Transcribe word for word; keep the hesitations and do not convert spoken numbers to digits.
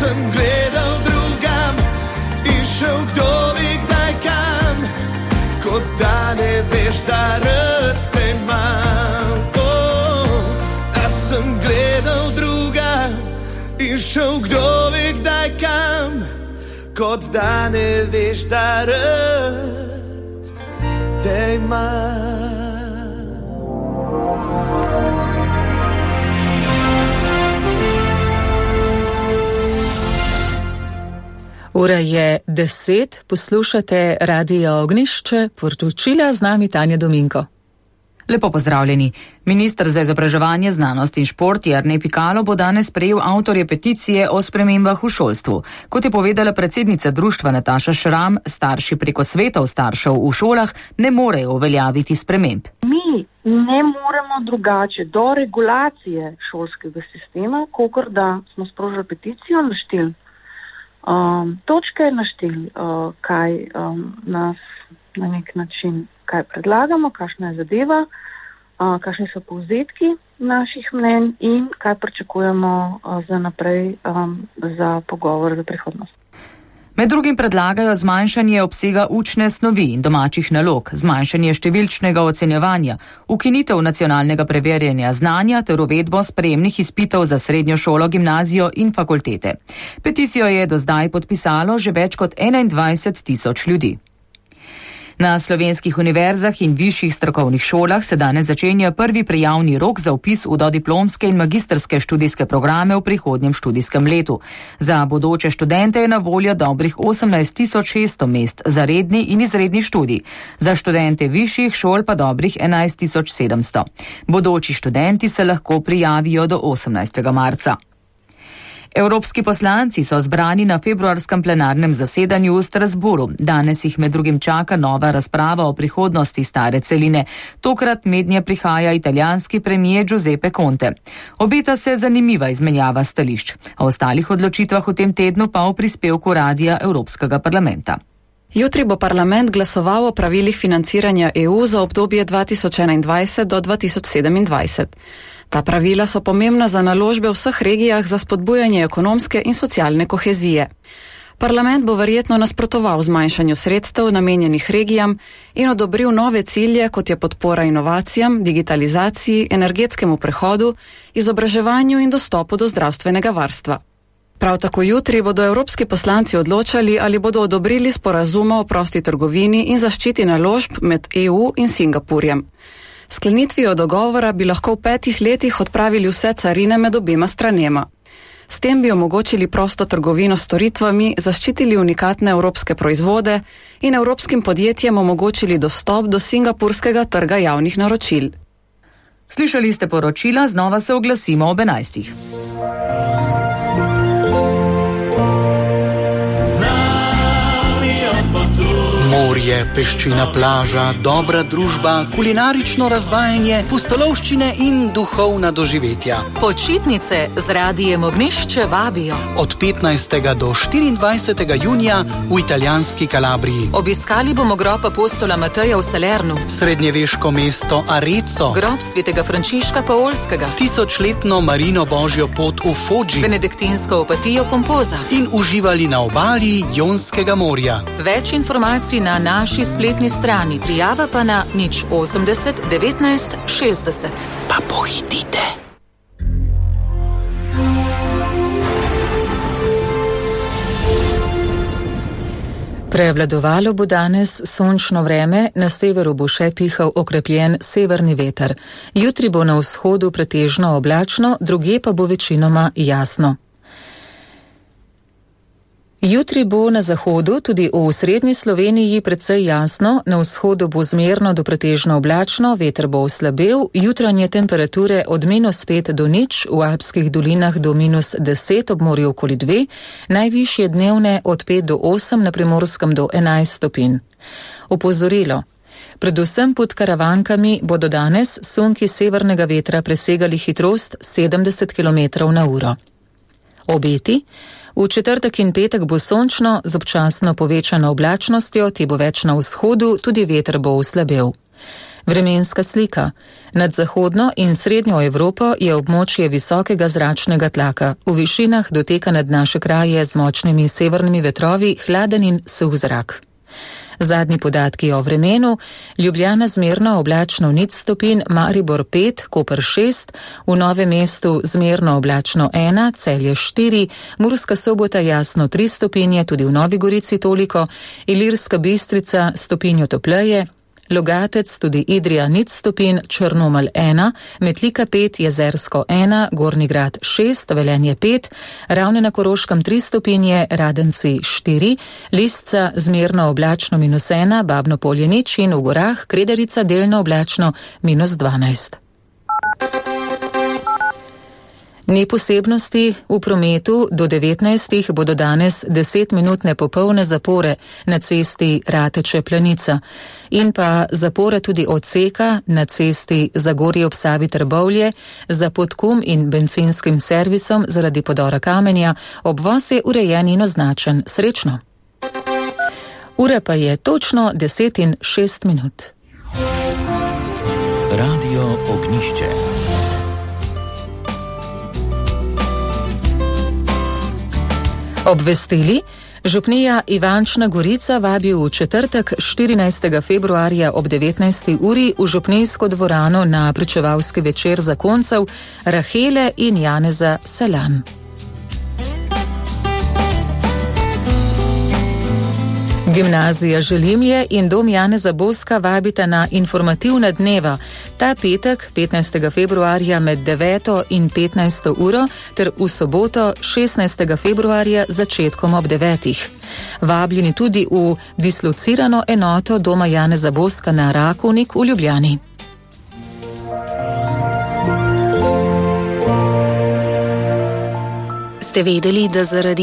sem gledal drugam in šel kdo ve kdaj kam, kot da ne veš, da rad te imam. Oh, a sem gledal drugam in šel kdo ve kdaj kam, kot da ne veš, da rad te imam. Ura je deset, poslušate Radio Ognjišče, poročila z nami Tanja Dominko. Lepo pozdravljeni. Minister za izobraževanje, znanost in šport Jernej Pikalo bo danes prejel avtorje peticije o spremembah v šolstvu. Kot je povedala predsednica društva Nataša Šram, starši preko svetov staršev v šolah ne morejo uveljaviti sprememb. Mi ne moremo drugače do regulacije šolskega sistema, kakor da smo sprožili peticijo, našteli um, točke, našteli uh, kaj um, nas na nek način kaj predlagamo, kakšna je zadeva, uh, kakšni so povzetki naših mnenj in kaj pričakujemo uh, za naprej um, za pogovor za prihodnost. Med drugim predlagajo zmanjšanje obsega učne snovi in domačih nalog, zmanjšanje številčnega ocenjevanja, ukinitev nacionalnega preverjanja znanja ter uvedbo sprejemnih izpitov za srednjo šolo, gimnazijo in fakultete. Peticijo je do zdaj podpisalo že več kot enaindvajset tisoč ljudi. Na slovenskih univerzah in višjih strokovnih šolah se danes začenja prvi prijavni rok za vpis v dodiplomske in magistrske študijske programe v prihodnjem študijskem letu. Za bodoče študente je na voljo dobrih osemnajst tisoč šeststo mest za redni in izredni študij, za študente višjih šol pa dobrih enajst tisoč sedemsto. Bodoči študenti se lahko prijavijo do osemnajstega marca. Evropski poslanci so zbrani na februarskem plenarnem zasedanju v Strasburu. Danes jih med drugim čaka nova razprava o prihodnosti stare celine. Tokrat mednje prihaja italijanski premijer Giuseppe Conte. Obeta se zanimiva izmenjava stališč. O ostalih odločitvah v tem tednu pa v prispevku Radija Evropskega parlamenta. Jutri bo parlament glasoval o pravilih financiranja E U za obdobje dva tisoč enaindvajset do dva tisoč sedemindvajset. Ta pravila so pomembna za naložbe v vseh regijah za spodbujanje ekonomske in socialne kohezije. Parlament bo verjetno nasprotoval zmanjšanju sredstev namenjenih regijam in odobril nove cilje, kot je podpora inovacijam, digitalizaciji, energetskemu prehodu, izobraževanju in dostopu do zdravstvenega varstva. Prav tako jutri bodo evropski poslanci odločali, ali bodo odobrili sporazuma o prosti trgovini in zaščiti naložb med E U in Singapurjem. Sklenitvijo dogovora bi lahko v petih letih odpravili vse carine med obema stranema. S tem bi omogočili prosto trgovino s storitvami, zaščitili unikatne evropske proizvode in evropskim podjetjem omogočili dostop do singapurskega trga javnih naročil. Slišali ste poročila, znova se oglasimo ob enajstih. Morje, peščina plaža, dobra družba, kulinarično razvajanje, pustolovščine in duhovna doživetja. Počitnice z Radijem Ognjišče vabijo. Od petnajstega do štiriindvajsetega junija v italijanski Kalabriji. Obiskali bomo grob apostola Mateja v Salernu, Srednjeveško mesto Arezzo, grob svetega Frančiška Paolskega, tisočletno Marino Božjo pot v Foggi, benediktinsko opatijo Pompoza in uživali na obali Jonskega morja. Več informacij na naši spletni strani, prijava pa na nič osemdeset devetnajst šestdeset. Pa pohitite. Prevladovalo bo danes sončno vreme, na severu bo še pihal okrepljen severni veter. Jutri bo na vzhodu pretežno oblačno, drugje pa bo večinoma jasno. Jutri bo na zahodu, tudi v srednji Sloveniji, precej jasno, na vzhodu bo zmerno do pretežno oblačno, veter bo oslabel, jutranje temperature od minus pet do nič, v alpskih dolinah do minus deset, ob morju okoli dve, najvišje dnevne od pet do osem, na Primorskem do enajst stopinj. Opozorilo. Predvsem pod Karavankami bodo danes sunki severnega vetra presegali hitrost sedemdeset kilometrov na uro. Obeti. V četrtek in petek bo sončno, z občasno povečano oblačnostjo, te bo več na vzhodu, tudi veter bo oslabel. Vremenska slika. Nad zahodno in srednjo Evropo je območje visokega zračnega tlaka. V višinah doteka nad naše kraje z močnimi severnimi vetrovi hladen in suh zrak. Zadnji podatki o vremenu: Ljubljana zmerno oblačno nič stopinj, Maribor pet, Koper šest, v Novem mestu zmerno oblačno ena, Celje štiri, Murska Sobota jasno tri stopinje, tudi v Novi Gorici toliko, Ilirska Bistrica stopinjo topleje, Logatec, tudi Idrija nič stopinj, Črnomelj ena, Metlika pet, Jezersko ena, Gornji Grad šest, Velenje pet, Ravne na Koroškem tri stopinje, Radenci štiri, Lisca zmerno oblačno minus ena, Babno Polje nič in v gorah Kredarica delno oblačno minus dvanajst. Ni posebnosti v prometu. Do devetnajstih bodo danes desetminutne popolne zapore na cesti Rateče-Planica in pa zapore tudi odseka na cesti Zagorje ob Savi Trbovlje za podkum in bencinskim servisom zaradi podora kamenja. Obvoz je urejen in označen. Srečno! Ura pa je točno deset in šest minut. Radio Ognjišče. Obvestili: župnija Ivančna Gorica vabi v četrtek štirinajstega februarja ob devetnajsti uri v župnijsko dvorano na pričevalski večer zakoncev Rahele in Janeza Selan. Gimnazija Želimje in dom Janeza Boska vabita na informativna dneva ta petek petnajstega februarja med deveto in petnajsto uro ter v soboto šestnajstega februarja začetkom ob devetih. Vabljeni tudi v dislocirano enoto doma Janeza Boska na Rakovnik v Ljubljani. Ste vedeli, da zaradi